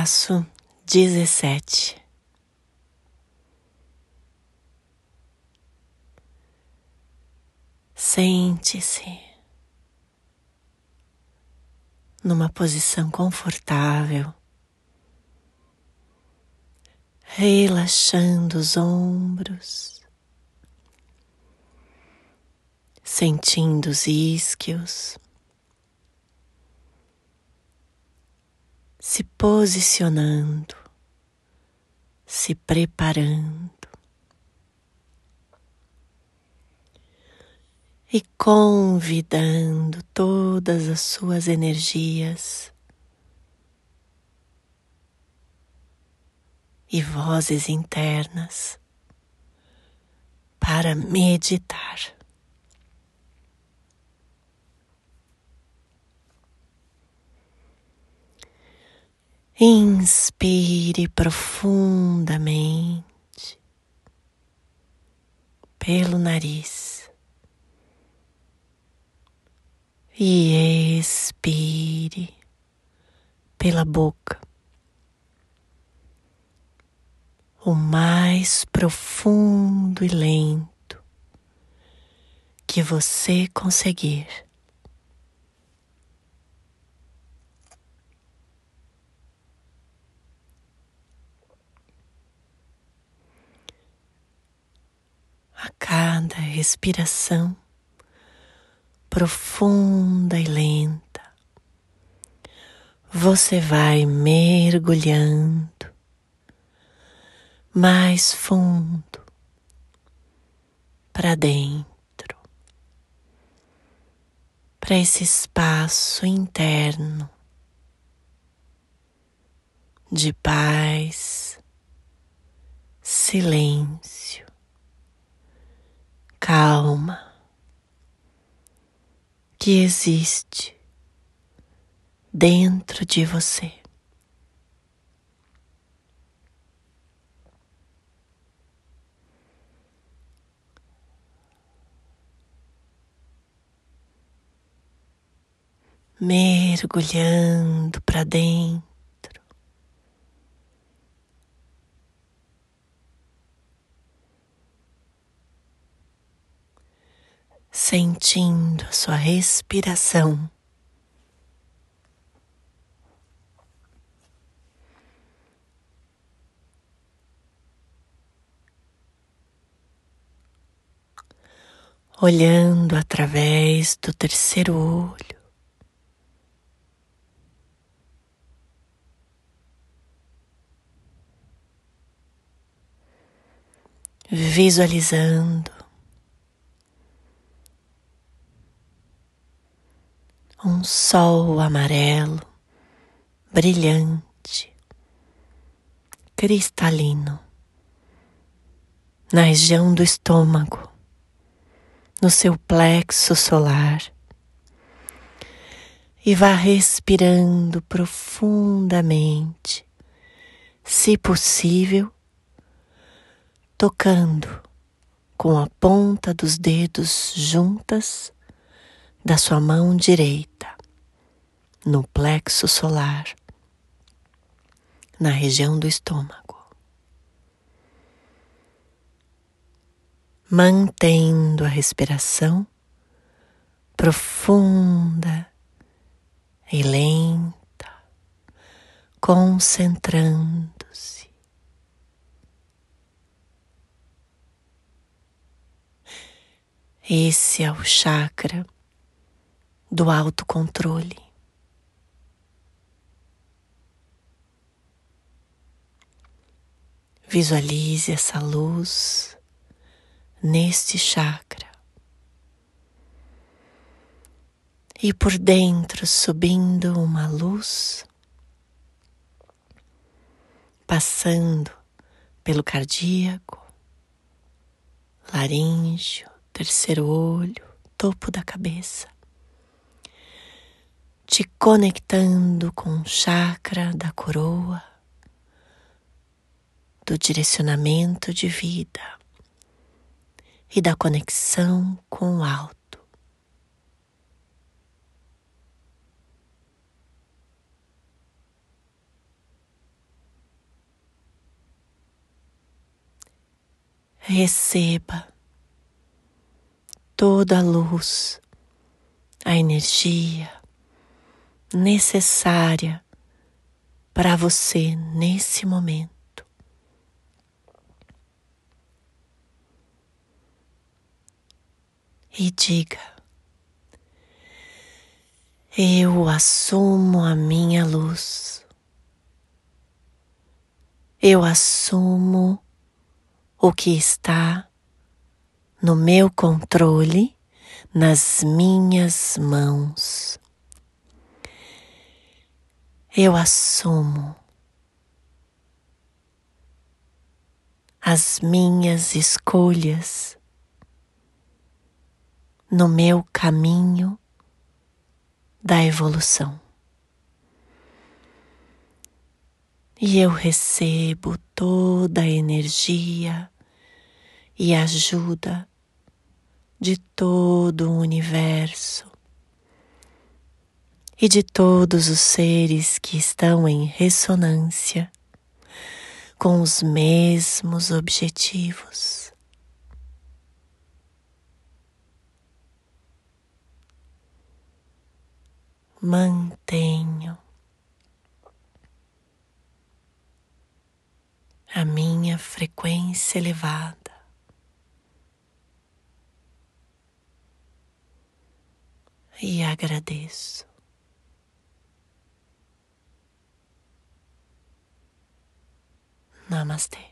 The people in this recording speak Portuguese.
Passo 17. Sente-se numa posição confortável, relaxando os ombros, sentindo os isquios, se posicionando, se preparando e convidando todas as suas energias e vozes internas para meditar. Inspire profundamente pelo nariz e expire pela boca o mais profundo e lento que você conseguir. A cada respiração profunda e lenta, você vai mergulhando mais fundo para dentro, para esse espaço interno de paz, silêncio, calma, que existe dentro de você. Mergulhando para dentro, sentindo a sua respiração. Olhando através do terceiro olho, visualizando um sol amarelo, brilhante, cristalino, na região do estômago, no seu plexo solar, e vá respirando profundamente, se possível, tocando com a ponta dos dedos juntas da sua mão direita, no plexo solar, na região do estômago. Mantendo a respiração profunda e lenta, concentrando-se. Esse é o chakra do autocontrole. Visualize essa luz neste chakra e por dentro subindo uma luz, passando pelo cardíaco, laríngeo, terceiro olho, topo da cabeça, te conectando com o chakra da coroa, do direcionamento de vida e da conexão com o alto. Receba toda a luz, a energia necessária para você nesse momento. E diga: eu assumo a minha luz. Eu assumo o que está no meu controle, nas minhas mãos. Eu assumo as minhas escolhas no meu caminho da evolução. E eu recebo toda a energia e ajuda de todo o universo e de todos os seres que estão em ressonância com os mesmos objetivos. Mantenho a minha frequência elevada e agradeço. Namastê.